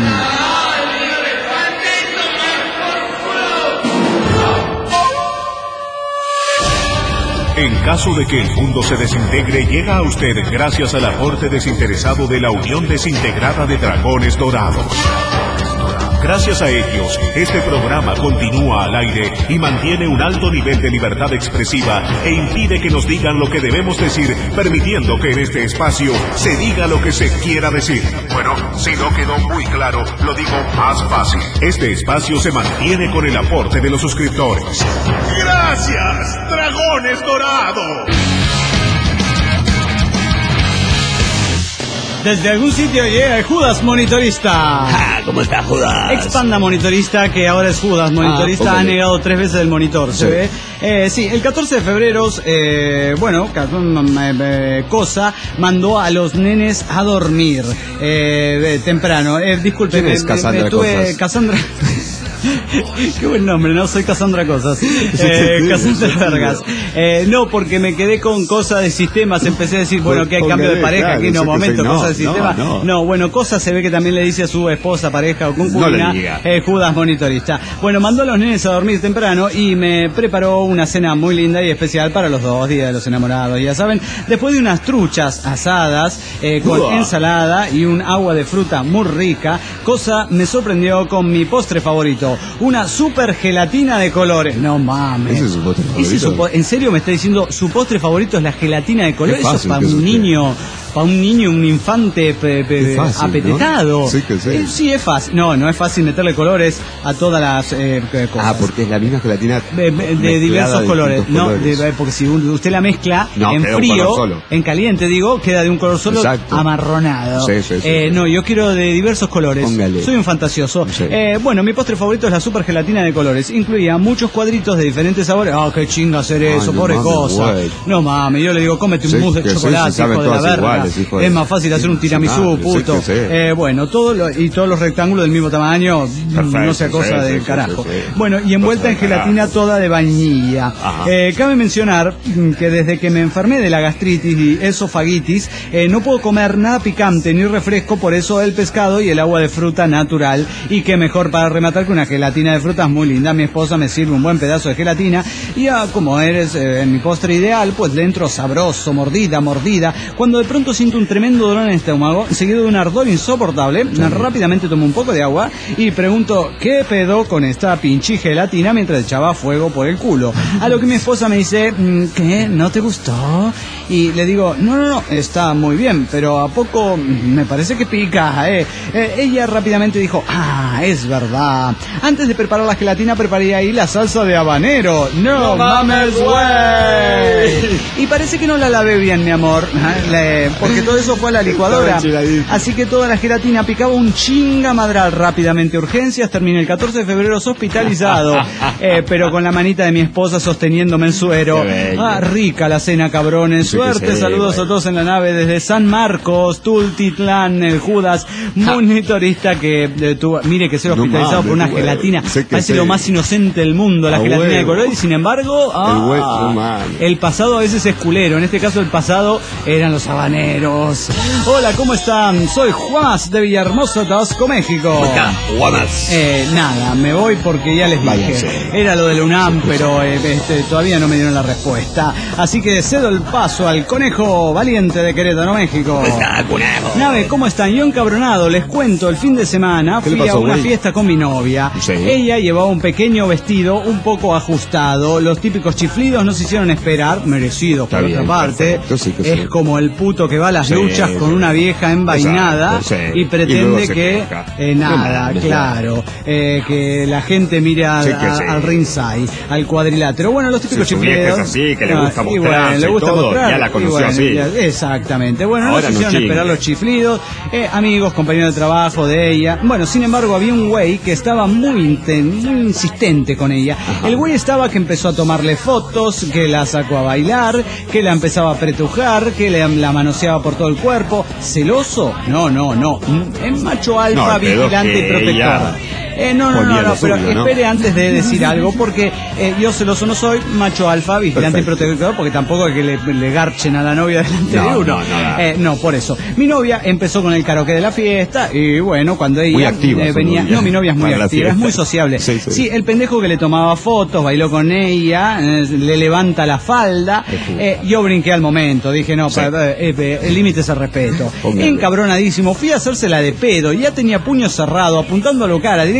En caso de que el mundo se desintegre, llega a usted gracias al aporte desinteresado de la Unión Desintegrada de Dragones Dorados. Gracias a ellos, este programa continúa al aire y mantiene un alto nivel de libertad expresiva e impide que nos digan lo que debemos decir, permitiendo que en este espacio se diga lo que se quiera decir. Bueno, si no quedó muy claro, lo digo más fácil. Este espacio se mantiene con el aporte de los suscriptores. ¡Gracias, Dragones Dorados! Desde algún sitio llega el Judas Monitorista. ¿Cómo está Judas? Expanda Monitorista, que ahora es Judas Monitorista, ha negado 3 veces el monitor, ¿se ve? Sí, el 14 de febrero, Cosa mandó a los nenes a dormir temprano. Disculpe, Cassandra. Qué buen nombre, ¿no? Soy Cassandra Cosas. Cassandra Vergas. No, porque me quedé con cosas de sistemas. Empecé a decir, bueno, que hay cambio de pareja, aquí no, momento, cosas de sistema. No, bueno, Cosas se ve que también le dice a su esposa, pareja o concubina, Judas Monitorista. Bueno, mandó a los nenes a dormir temprano y me preparó una cena muy linda y especial para los 2 días de los enamorados. Ya saben, después de unas truchas asadas con ensalada y un agua de fruta muy rica, Cosa me sorprendió con mi postre favorito. Una super gelatina de colores. No mames. ¿Ese es su postre favorito? ¿En serio me está diciendo su postre favorito es la gelatina de colores? Eso es para un niño. Para un niño, un infante fácil, apetitado. ¿no? Sí, que sí. Sí, es fácil. No es fácil meterle colores a todas las cosas. Porque es la misma gelatina de diversos colores. Porque si usted la mezcla en frío, en caliente, queda de un color solo. Exacto. Amarronado. Sí. No, yo quiero de diversos colores. Póngale. Soy un fantasioso. Sí. Bueno, mi postre favorito es la super gelatina de colores. Incluía muchos cuadritos de diferentes sabores. Qué chinga hacer eso, pobre Cosa. No mames, yo le digo, cómete un mousse de chocolate, hijo de la verga. Es más fácil hacer un tiramisú, puto. Bueno, todos los rectángulos del mismo tamaño. Perfecto, no sea cosa del carajo. Bueno, y envuelta en gelatina toda de vainilla. Cabe mencionar que desde que me enfermé de la gastritis y esofagitis, no puedo comer nada picante ni refresco, por eso el pescado y el agua de fruta natural. Y qué mejor para rematar que una gelatina de frutas muy linda. Mi esposa me sirve un buen pedazo de gelatina y como eres en mi postre ideal, pues le entro sabroso, mordida. Cuando de pronto siento un tremendo dolor en el estómago, seguido de un ardor insoportable, rápidamente tomo un poco de agua y pregunto, ¿qué pedo con esta pinche gelatina? Mientras echaba fuego por el culo. A lo que mi esposa me dice, ¿qué? ¿No te gustó? Y le digo, no, está muy bien, pero ¿a poco me parece que pica? Ella rápidamente dijo, es verdad. Antes de preparar la gelatina preparé ahí la salsa de habanero. No mames, güey. Y parece que no la lavé bien, mi amor, porque todo eso fue a la licuadora. Así que toda la gelatina picaba un chingamadral. Rápidamente, urgencias, terminé el 14 de febrero hospitalizado, pero con la manita de mi esposa sosteniéndome el suero. Rica la cena, cabrones. Suerte, saludos a todos en la nave desde San Marcos, Tultitlán, el Judas Monitorista que tuvo, mire que ser hospitalizado por una gelatina. Parece lo más inocente del mundo, la gelatina de color, y sin embargo, el pasado a veces es culero. En este caso el pasado eran los habaneros. Hola, ¿cómo están? Soy Juanas de Villahermosa, Tabasco, México. ¿Cómo está, Juanas? Nada, me voy porque ya les dije. Era lo de la UNAM, pero todavía no me dieron la respuesta. Así que cedo el paso al Conejo Valiente de Querétaro, México. ¿Cómo está, Conejo? Nave, ¿cómo están? Yo encabronado, les cuento, el fin de semana fui a una fiesta con mi novia. Ella llevaba un pequeño vestido un poco ajustado. Los típicos chiflidos no se hicieron esperar, merecidos por otra parte. Es como el puto que va a las luchas con una vieja envainada y pretende que que la gente mire al ringside, al cuadrilátero. Bueno, los típicos chiflidos. Es así, que le gusta mostrarse, le gusta mostrar, ya la conoció así. Exactamente. Bueno, no se hicieron esperar los chiflidos, amigos, compañeros de trabajo de ella. Bueno, sin embargo, había un güey que estaba muy insistente con ella. El güey estaba que empezó a tomarle fotos, que la sacó a bailar, que la empezaba a pretujar, que la manoseaba por todo el cuerpo. ¿Celoso? No. Es macho alfa, vigilante y protector. Pero espere antes de decir algo, porque yo celoso no soy, macho alfa, vigilante y protector, porque tampoco es que le garchen a la novia delante de uno. No, por eso. Mi novia empezó con el karaoke de la fiesta y bueno, cuando ella venía... No, mi novia es muy activa, es muy sociable. Sí, el pendejo que le tomaba fotos, bailó con ella, le levanta la falda, yo brinqué al momento, dije el límite es el respeto. Encabronadísimo, fui a hacérsela de pedo, ya tenía puño cerrado, apuntando a la cara, directamente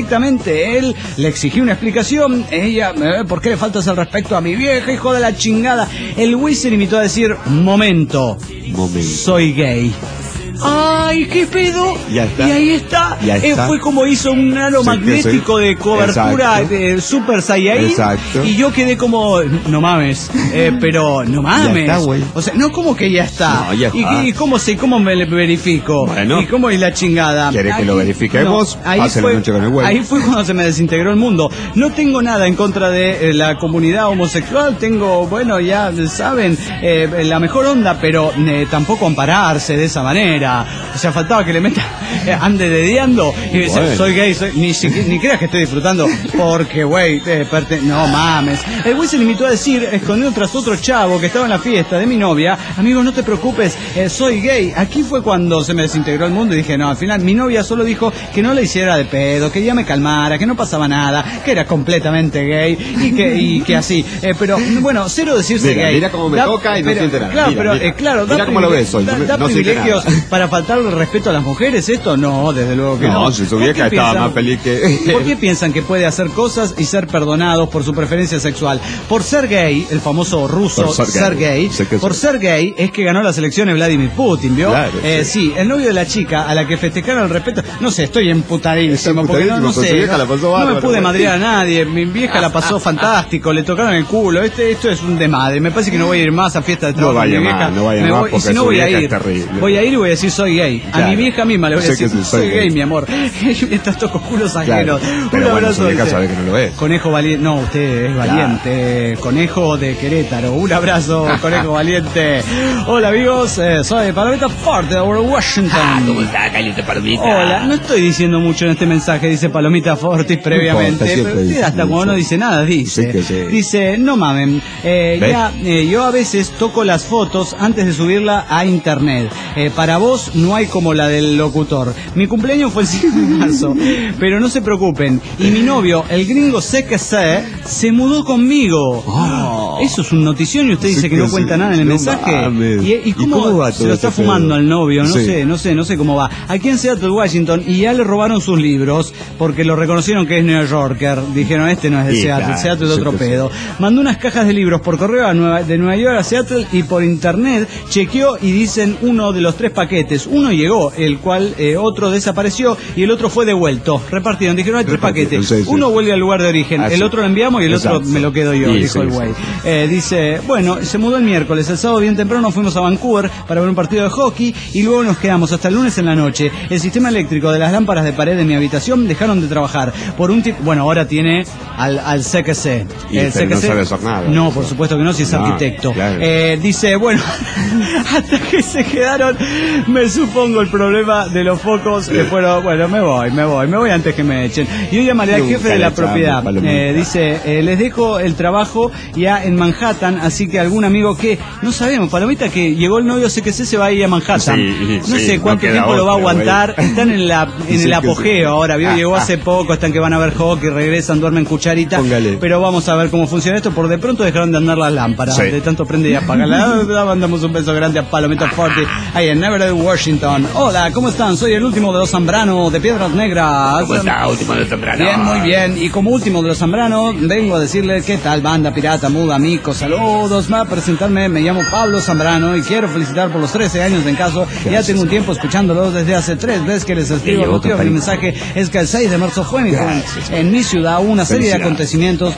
directamente él, le exigí una explicación, ella, ¿por qué le faltas al respeto a mi vieja, hijo de la chingada? El güey se limitó a decir, momento. Soy gay. ¡Ay, qué pedo! Ya está. Y ahí está. Ya está. Fue como hizo un halo magnético de cobertura de Super Saiyajin. Exacto. Y yo quedé como, no mames. Pero, no mames. Ya está, güey. O sea, no como que ya está. No, ya está. ¿Y cómo me le verifico? Bueno. ¿Y cómo es la chingada? ¿Quiere que lo verifiquemos? Hace la noche con el güey. Ahí fue cuando se me desintegró el mundo. No tengo nada en contra de la comunidad homosexual. Tengo, bueno, ya saben, la mejor onda, pero tampoco ampararse de esa manera. O sea, faltaba que le meta, ande dediando y dice, bueno, soy gay, ni creas que estoy disfrutando, porque güey, no mames. El güey se limitó a decir, escondido tras otro chavo que estaba en la fiesta de mi novia, amigo, no te preocupes, soy gay. Aquí fue cuando se me desintegró el mundo y dije, no, al final mi novia solo dijo que no le hiciera de pedo, que ya me calmara, que no pasaba nada, que era completamente gay y que así. Pero bueno, cero decirse gay. Mira cómo me toca y no siente nada. Claro, pero mira cómo lo ves hoy, da no privilegios para faltar el respeto a las mujeres, ¿esto? No, desde luego que no. No, si su vieja estaba más feliz que... ¿Por qué piensan que puede hacer cosas y ser perdonados por su preferencia sexual? Por ser gay, el famoso ruso por ser gay, es que ganó las elecciones Vladimir Putin, ¿vio? Claro, sí, el novio de la chica a la que festejaron el respeto, no sé, estoy emputadísimo, porque no sé, no me pude madrear a nadie, mi vieja la pasó fantástico, le tocaron el culo, esto es un desmadre, me parece que no voy a ir más a fiesta de trabajo. No vaya más, porque si no voy a ir, voy a ir y voy a decir soy gay. Claro. A mi vieja misma le voy a decir, soy gay, mi amor. Estos tocos culos ajenos. Pero un abrazo. Bueno, sabe que no lo es. Conejo valiente. No, usted es valiente. Conejo de Querétaro. Un abrazo, Conejo valiente. Hola, amigos. Soy Palomita Ford de Washington. ¿Cómo está, Calito Palomita? Hola. No estoy diciendo mucho en este mensaje, dice Palomita Fortis previamente. Pero usted hasta cuando no dice nada, dice. Dice, no mamen. Yo a veces toco las fotos antes de subirla a internet. Para vos no hay como la del locutor. Mi cumpleaños fue el 5 de marzo, pero no se preocupen. Y mi novio, el gringo CQC, se mudó conmigo. Eso es un notición y usted dice que no cuenta nada en el mensaje. ¿Y cómo va se lo está fumando al novio? No sé cómo va. Aquí en Seattle, Washington, y ya le robaron sus libros porque lo reconocieron que es New Yorker. Dijeron, este no es de Seattle, Seattle es otro pedo. Mandó unas cajas de libros por correo de Nueva York a Seattle y por internet chequeó y dicen uno de los 3 paquetes. Uno llegó, el cual otro desapareció y el otro fue devuelto. Repartieron, dijeron hay 3 paquetes. Uno vuelve al lugar de origen, el otro lo enviamos y el otro me lo quedo yo, dijo el güey. Dice, bueno, se mudó el miércoles, el sábado bien temprano fuimos a Vancouver para ver un partido de hockey y luego nos quedamos hasta el lunes en la noche. El sistema eléctrico de las lámparas de pared de mi habitación dejaron de trabajar por un bueno, ahora tiene al CQC. Y el CQC no sabe hacer nada. No, por supuesto que no, si es arquitecto. Claro. Dice, bueno, hasta que se quedaron, me supongo el problema de los focos que fueron, bueno, me voy antes que me echen. Yo llamaré al jefe de la propiedad. Dice, les dejo el trabajo ya en Manhattan, así que algún amigo que, no sabemos, Palomita, que llegó el novio CQC se va a ir a Manhattan. No sé cuánto tiempo lo va a aguantar. Están en el apogeo ahora, ¿vio? Llegó hace poco, están que van a ver hockey, regresan, duermen cucharita. Póngale. Pero vamos a ver cómo funciona esto. Por de pronto dejaron de andar las lámparas. De tanto prende y apaga. Mandamos un beso grande a Palomita Forti, ahí en Everett, Washington. Hola, ¿cómo están? Soy el último de los Zambrano de Piedras Negras. ¿Cómo está, último de los Zambrano? Bien, muy bien. Y como último de los Zambrano, vengo a decirles qué tal, banda pirata, muda, amigos, saludos. Va a presentarme, me llamo Pablo Zambrano y quiero felicitar por los 13 años de Encaso. Ya tengo un tiempo escuchándolos desde hace 3 veces que les escribo. El motivo de mi mensaje es que el 6 de marzo fue en mi ciudad una serie de acontecimientos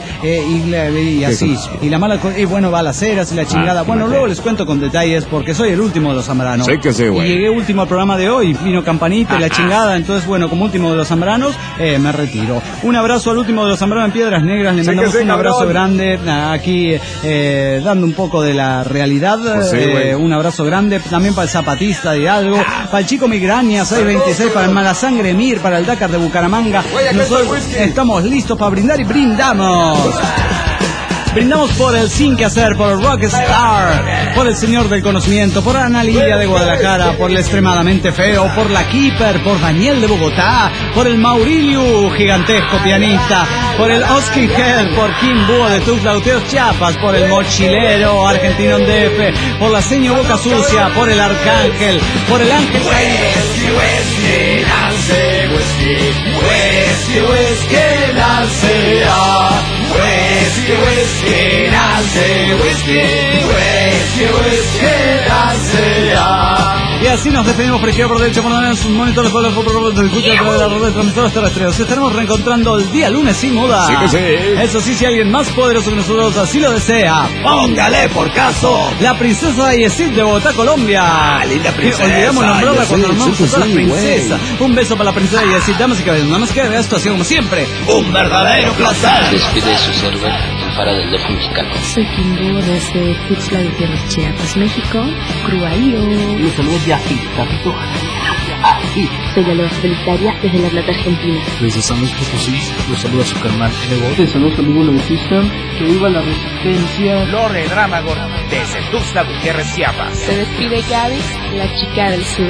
y así. Y la mala y bueno, balaceras y la chingada. Bueno, luego les cuento con detalles porque soy el último de los Zambranos. Y llegué último al programa de hoy, vino Campanita y la chingada, entonces bueno, como último de los Zambranos, me retiro. Un abrazo al último de los Zambranos en Piedras Negras, le mandamos un abrazo grande, aquí dando un poco de la realidad, un abrazo grande, también para el Zapatista de Hidalgo, para el Chico Migraña, 626, para el Malasangre Mir, para el Dakar de Bucaramanga. Nosotros estamos listos para brindar y brindamos. Brindamos por el Sin Que Hacer, por el Rockstar, por el Señor del Conocimiento, por Ana Lidia de Guadalajara, por el Extremadamente Feo, por la Keeper, por Daniel de Bogotá, por el Maurilio, gigantesco pianista, por el Oskin Head, por Kim Búho de Tuxtla Gutiérrez, Chiapas, por el Mochilero, argentino en DF, por la Seño Boca Sucia, por el Arcángel, por el Ángel Caído. Nancy, whisky, whisky, whisky, Nancy, whisky, whisky, Nancy, whisky, whisky, whisky, Nancy, Y así nos despedimos por izquierda, por derecha, por un monitor de pueblo, de escucha a través de las redes transmisoras terrestres. Nos estaremos reencontrando el día lunes sin muda. Sí que sí. Eso sí, si alguien más poderoso que nosotros así lo desea, Póngale por caso. la princesa Yesid de Bogotá, Colombia. Linda princesa. Olvidamos nombrarla cuando nombramos a todas las sí, princesas. Un beso para la princesa Yesid. Damas y caballeros, no nos queda esto así como siempre. Un verdadero placer. Despide su server, el faro del DF mexicano. Soy Kimbo desde Tuxtla Gutiérrez, Chiapas, México. Cruaío. Los saludos de Afita, Pitoja. Soy la Felitaria desde La Plata, Argentina. Desde San Luis Potosí, los saluda su carnal N-Bot. Desde los amigos Logistan, que viva la resistencia. Lore Dramagon, desde Tuxtla Gutiérrez, Chiapas. Se despide Gaby, la chica del sur.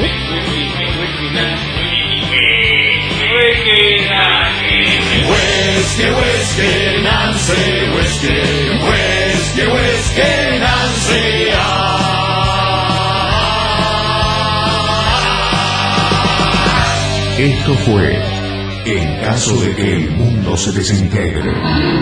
Whiskey, whiskey, Nancy, whiskey, whiskey, whiskey, Nancy, Esto fue En caso de que el mundo se desintegre.